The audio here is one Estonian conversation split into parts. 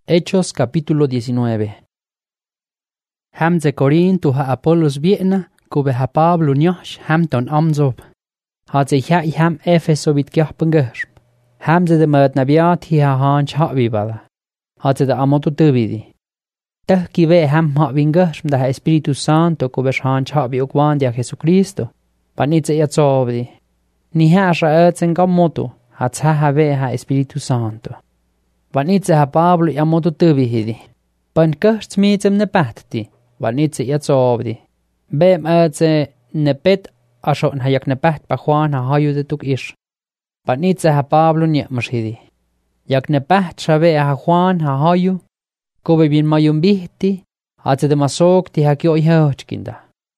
Hechos capítulo 19. Hamze Corinto ha Apollos Vietna, kube ha Pablo nyosh hamton amzob. Hadze ha ham Efeso bit gehpengersp. Hamze de mad nabiat hi ha han chavibala. Hadze de amoto tubidi. Tahki ve ham ha vingersp da Espiritu Santo kube han chavi okwandia Jesucristo. Panitze yatzobdi. Ni ha shaetsen gamoto, hatsa ha ve ha Espiritu Santo. Vanitse ha Pablo ja motu tövihidi. Pan kõhts miitsem ne pähti. Vanitse ja tsoovdi. Beem öötse ne pet asot ha jak ne päht pa Juan ha hajutetuk ish. Vanitse ha Pablo niemashidi. Jak ne päht sa vee ha Juan ha haju. Kove bin majun bihti. Atse de masookti ha kio ihõhtskinda.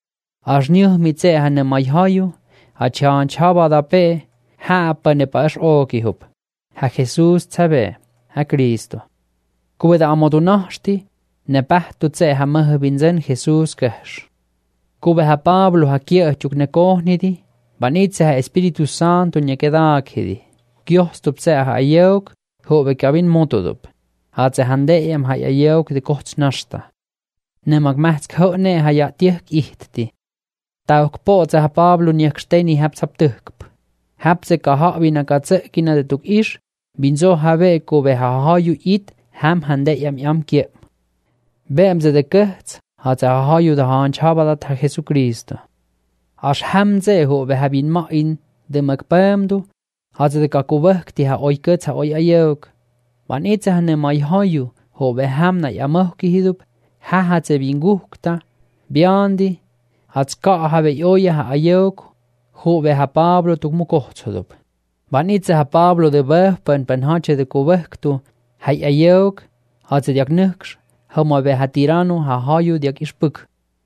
As niuh mitse ha ne maj haju. Ha tjaan tjabada pe. Hääpä ne pa es ookihup. Ha Jesus tsabe. Ha Cristo. Kube da amodu nahti, ne pähtu tse ha mõhõbinzen Jesus kõhš. Kube ha Pablo ha kiehtjuk ne kohnidi, vanitse ha Espiritu Santo ne kedakhidi. Kiohtub tse ha ajõuk, hove kavin mutudup. Ha tse handeem ha ajõuk de kohts nasta. Nemag mähtsk hõne ha ja tihk ihti. Tauk po tse ha Pablo nieksteni häpsab tõhkp. Häpse ka haavina ka tsekina de tuk ish, binzo have kube ha haju it ham hande jam kiep. Beemze de kõhts hatse ha haju da haan chabadat ha Jesucristo. As hamze hove ha bin main de magpõmdu, hatse de ka kuvõhkti ha oi kõts ha oi ajõuk. Van itse ha ne mai haju hove hamna ja mõhki hidup, ha hatse bin kuhkta, biandi, hats ka have joja ha ajõuk, hove ha Pablo tuk mu kohtsudup. Vanitse ha Pablo de võhpõn pen hatse de kuvõhktu, hai ajõuk, hatse diak nõks, hõma ve ha tiranu ha haju diak ispõk.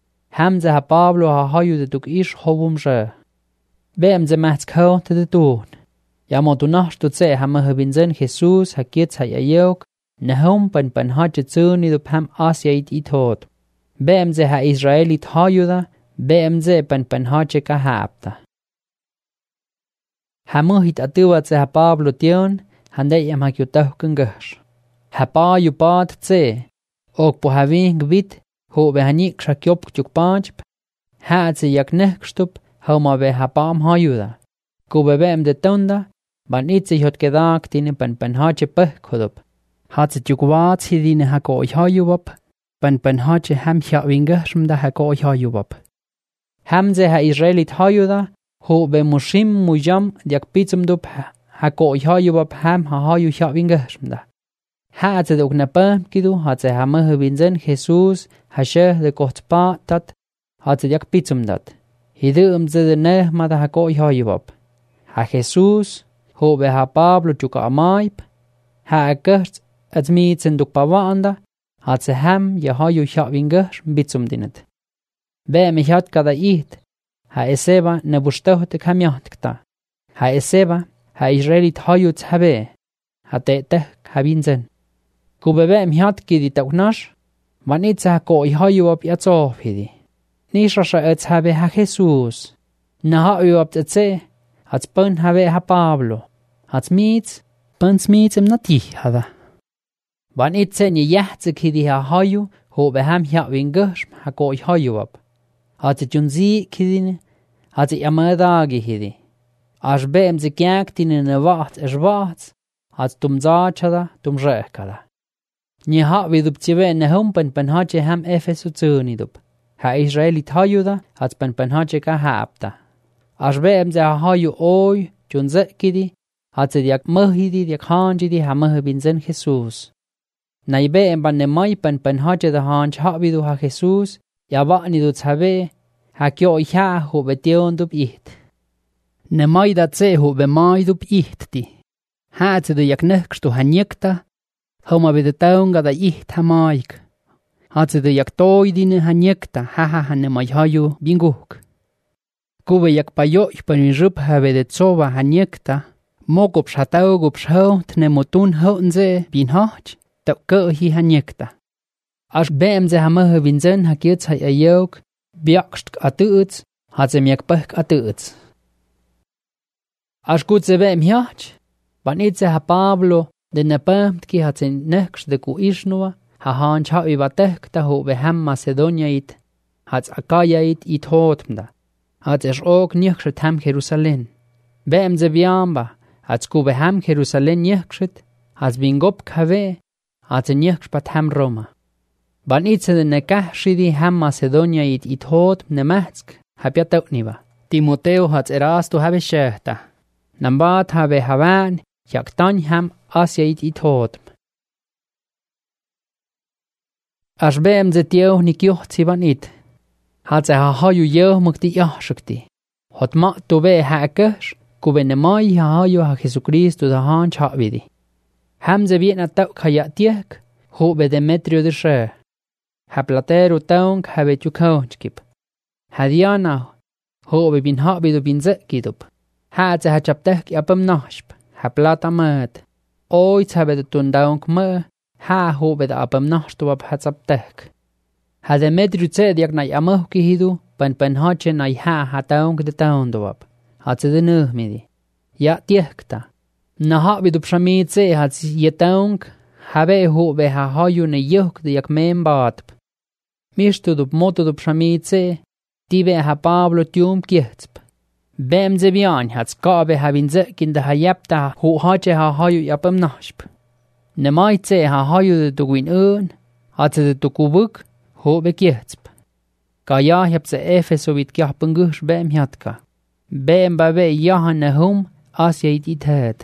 Hamze ha Pablo ha haju de tuk is hovum šõ. Beemze mähtsk hõote de tuun. Ja motu nahtu tse ha mõhõbinzen Jesus ha kiets hai ajõuk, ne hõmpen pen hatse tsõõnidup ham asjait ithood. Beemze ha Israelit hajuda, beemze pen hatse ka hääpta. Ha mõhit atõvatse ha Pablo tion, handeiam ha kiutahkõn kõhš. Ha paaju paad tse, okpo ha ving vit, hove ha niks ha kiopktjuk paadjp, häätse jak nõhkstup, hõma ve ha paam hajuda. Kube veem de tõnda, van itse jot kedaaktine pen hatse põhkhudup. Hatse juk vaatsidine ha kooi hajuvap, pen hatse häm hja vingõhsmda ha kooi hajuvap. Hämze ha Israelit hajuda, hove mushim mujam diak pitsumdup ha kooi hajuvap häm ha haju hja vingõhsmda. Häätse de ukne põmkidu, hatse ha mõhõbinzen Jesus ha šõh de kohts paatat, hatse diak pitsumdat. Hidõõmze de nõhmada ha kooi hajuvap. Ha Jesus, hove ha Pablo tjuka amaip, ha kõhts ats miitsen duk pavaanda, hatse häm ja haju hja vingõhsm pitsumdinet. Beeme hjatkada iht, ha eseba ne vustohtek ha mjahtkta. Ha eseba ha Israelit hajuts ha vee. Ha teetehk ha vinzen. Kube veem hjatkidi tauknash, van itse ha kooi hajuap ja tsoofhidi. Nisrasa öts ha vee ha Jesus. Na ha uap tse, hats pën ha vee ha Pablo. Hats miits, põns miitsem na tihhada. Van itse ni jähtsekidi ha haju, hove häm hja vingõhsm ha kooi hajuap. Hatse tjunzi kidine, hatse jamadaagi hidi. As beemze kjääktine ne vaats es vaats, hats tum zaachada, tum rõhkada. Ni haavidup tsive ne hõmpen pen hatse häm Efesu tsõõnidup. Ha Israelit hajuda, hats pen hatse ka hääpta. As beemze ha haju oi, tjunzõkidi, hatse diak mõhidi, diak haanjidi ha mõhõbinzen Jesus. Nai beemban ne mai pen hatse da haanj haavidu ha Jesus, ja vaanidu tsabe, ha kio hää hove tiondup iht. Ne maida tse hove maidup ihti. Häätse de jak nõhkstu ha njekta, hõma vede taunga da iht ha maik. Hatse de jak toidine ha njekta, ha ne mai haju binguhk. Kuve jak pa joih panin rõp ha vede tsova ha njekta, mogups ha taugups hõut ne mutun hõunze bin haach, ta kõhi ha njekta. As beemze ha mõhõbinzen ha kiets ha ajõuk, biakst atõõts, hatse miak põhk atõõts. As kutse veem hjaach, van itse ha Pablo De napam ki hatsen next de ku isnua, ha han chawi batekta ho behem Macedonia it, hats Akaya it hotmda. Hats ook niechset hem Jerusalem. Beem ze biamba, hats ku behem Jerusalem niechset, hats bingop kave, hats niechspat hem Roma. Ban itse de nekah shidi hem Macedonia it hotm nematsk, hapiatok niba. Timoteo hats erasto have shehta. Nambat have havan, jaktan hem Asia it hotm. As beem ze tieo nikjohtsi van it. Had ze haju jeo mukti jahshukti. Hot ma to be hakesh, kube ne mai haju ha Jesucristo da han chavidi. Ham ze viena tau kaya tiek, ho be Demetrio de she. Ha platero taung ha be chukaunchkip. Ha diana, ho be bin habidu bin zekidup. Ha ze ha chaptek yapam nashp, ha plata mat. Oits ha be de tundaung me, ha ho be da apam nashtu ab ha chaptek. Ha Demetrio tse diak na yamah ki hidu, pan hache na ha taung de taung do ab. Ha tse de nuh midi. Ya tiekta. Na habidu pshami tse ha tse ye taung, ha be ho be ha hayu ne yuk de yak men batp. Mishtu dup moto dup pshami tse, ti be ha Pablo tium kietsp. Bem ze bian hats ka be ha vinzek in de ha yapta ho hache ha hayu yapam nashp. Ne mai tse ha hayu de tuguin un, ha tse de tukubuk, ho be kietsp. Ka ja heb ze Efeso vit kiahpungush bem hiatka. Bem ba be jahan ne hum, as je it het.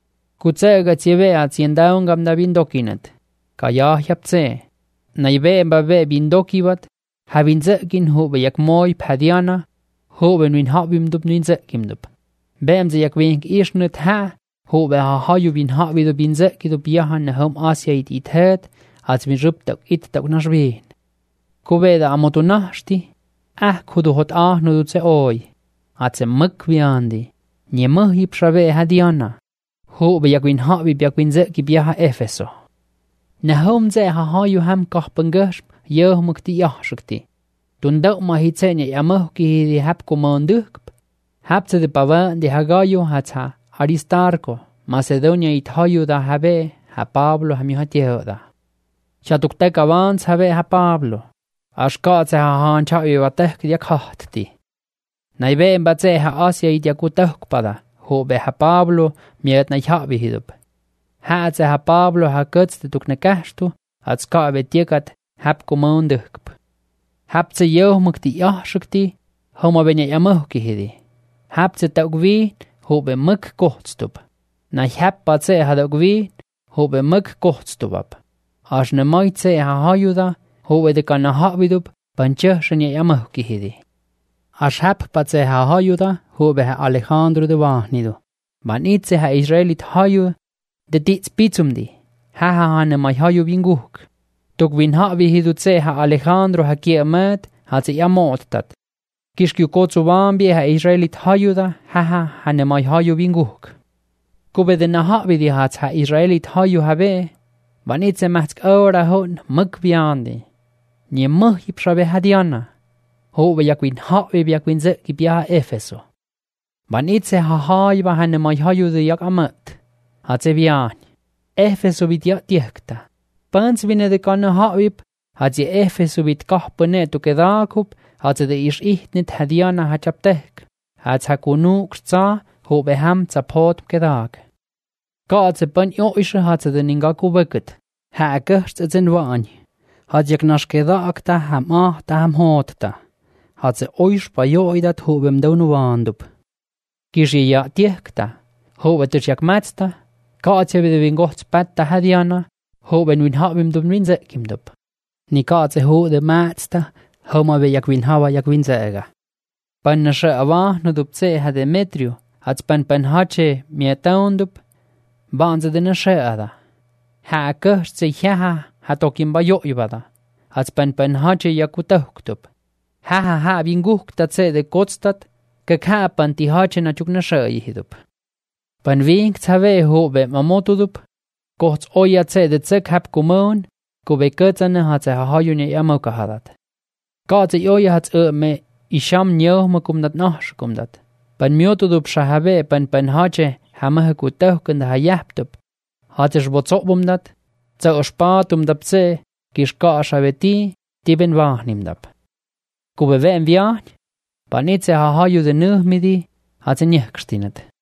Kutsega tse at siendaungam da bindokinet. Ka ja heb tse. Na bem ba be bindokivat, ha vinzekin ho be jak moi padiana, ho be nuin habim dup nuin zekim dup. Bem ze jak wink ishnet ha, ho be ha hayu bin habidu bin zeki dup jahan ne hum as je it het, als bin ruptak it tak nashveen. Kubeda amotunashti, kudu hot ahnu dutse oi, atse mukviandi, nye muhi pshave hadiana, ho be yakwin habi yakwin zeki biaha Efeso. Ne hom ze ha hayu ham kahpengashp, yoh mukti yahshukti. Tundau mahitsenye yamuhki hidi hap kumandukp, hap tse de pavan de hagayo hatsa Aristarko, Macedonia it hayu da habe, ha Pablo hamihatiehoda. Chatuktek avans habe ha Pablo. Ashkatse ha han chawi watek yak hahti. Naibe batse ha Asia it yakutak pada, ho be ha Pablo miet na chawi hidup. Ha tse ha Pablo ha kutste tuk nekashtu, at ska be tiekat hap kumandukp. Hap tse yoh mukti yahshukti, homa benye yamuhki hidi. Hap tse taukvi, ho be muk kohtstup. Na hap batse ha taukvi, ho be muk kohtstupap. Ash ne maitse ha hayuda, ho be de kana habidup, panche shenye yamuhki hidi. Ash hap batse ha hayuda, ho be ha Alejandro de Wahnidu. Ban itse ha Israelit hayu, de tits pitsumdi. Ha ne mai hayu binguk. Tuk win habi hidu tse ha Alejandro ha kiemet, ha tse yamottat. Kishkyu kotsu wambi ha Israelit hayuda, ha ne mai hayu binguk. Kube de na habi di ha Israelit hayu habe, ban itse mahtsk ora hon mukviandi. Nye muhi pshabe hadiana. Ho be yakwin habi yakwin zeki biaha Efeso. Ban itse ha hayba ha ne mai hayu de yak amat. Ha tse vian. Efeso bit yak tiekta. Pans vine de kanne habib, hat je Efeso vit kahpene tu kedakup, hat ze de ish ihtnit hadiana ha chaptek. Hat ha kunu kza, ho be ham zapot kedak. Ka ze pan yo ishe hat ze de ningaku weket. Ha gerst zen waany. Hat je knash kedak ta ham ta ham hot ta. Hat ze oish pa yo idat ho bem daunu waandup. Kishi ja tiekta. Ho betus jak matsta. Ka ze vide vingots patta hadiana. Ho ben win habim dum win zekim dup. Ni kaatse ho de matsta, ho ma be jak win hawa jak win zega. Pan na she awa no dup tse ha Demetrio, hats pan hache mietaun dup, banze de na she ada. Ha kerst se ha tokim ba yo ibada, hats pan hache yakutauk dup. Ha vinguk ta tse de kotstat, ka pan ti hache na chuk na she yihidup. Pan ving tsave ho be mamotu dup, Kots oya tse de tsek hap kumon, kube kutsane hat ze hahayune yamoka hadat. Katse oya hat me isham nyoh makumdat nahshkumdat. Pan myotu dup shahabe pan hache hamahe kutahkund hayaptup. Hatish botsopumdat, tsa ospatumdap tse, kishka ashaveti, tiben vahnimdap. Kube veem viahn, panitse hahayu de nuhmidi, hatse njehkstinat.